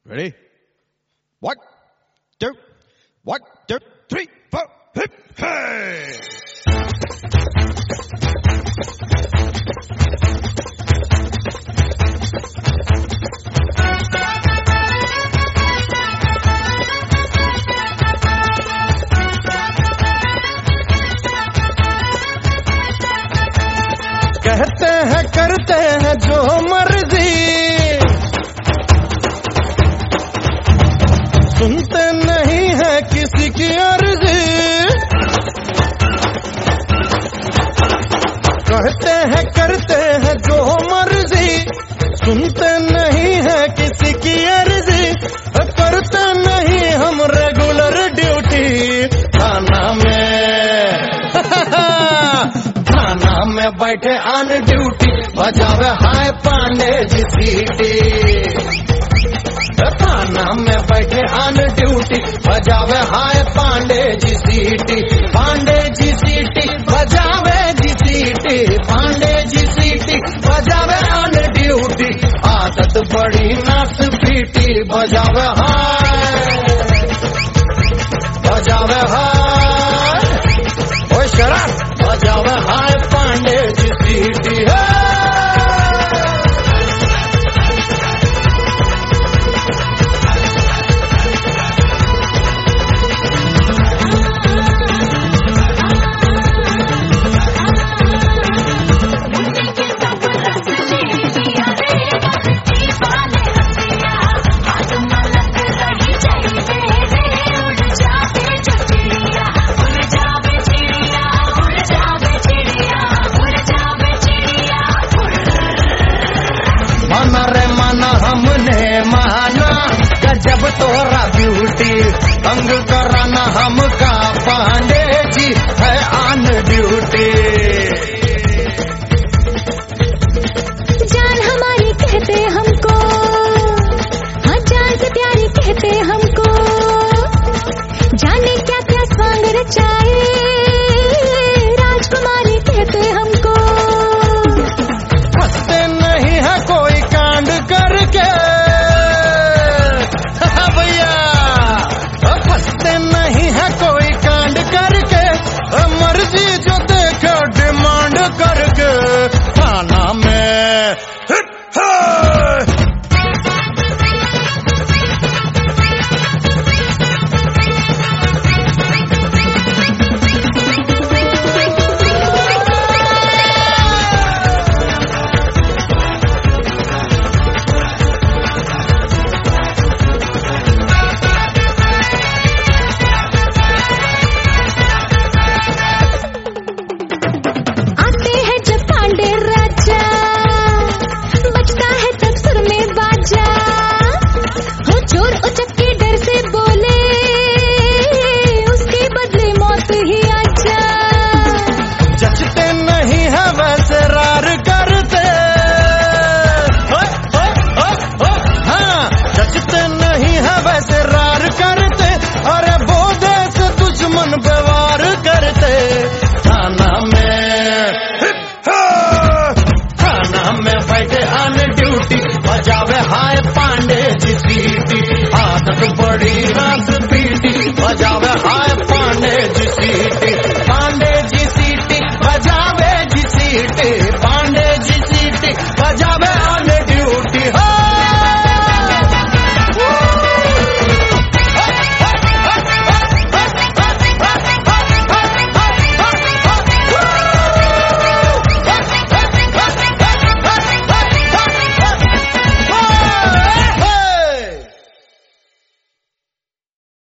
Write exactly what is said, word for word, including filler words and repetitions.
Ready? One, two, one, two, three, four, hip, hey! कहते हैं करते हैं जो मर्जी, सुनते नहीं है किसी की अर्जी। कहते हैं करते हैं जो मर्जी, सुनते नहीं है किसी की अर्जी। करते नहीं हम रेगुलर ड्यूटी थाना में थाना में बैठे ऑन ड्यूटी बजावे हाय पांडे जी सीटी। थाना में बैठे ऑन ड्यूटी बजावे हाय पांडे जी सीटी। पांडे जी सीटी बजावे जी सीटी, पांडे जी सीटी बजावे ऑन ड्यूटी। आदत बड़ी नास पीटी बजावे हाय बजावे हाय ओ शराब बजावे हाय पांडे जी सीटी है। हमने माना गजब तोरा ब्यूटी, तंग कराना हमका पांडे जी है ऑन ड्यूटी। जान हमारी कहते हमको, हाँ जान से प्यारी कहते हमको। जाने क्या क्या स्वांग रचाए राजकुमारी कहते हमको। हंसते नहीं है कोई कांड करके भैया, हंसते नहीं है कोई कांड करके। मर्जी जो देखो डिमांड करके थाना में हिट है।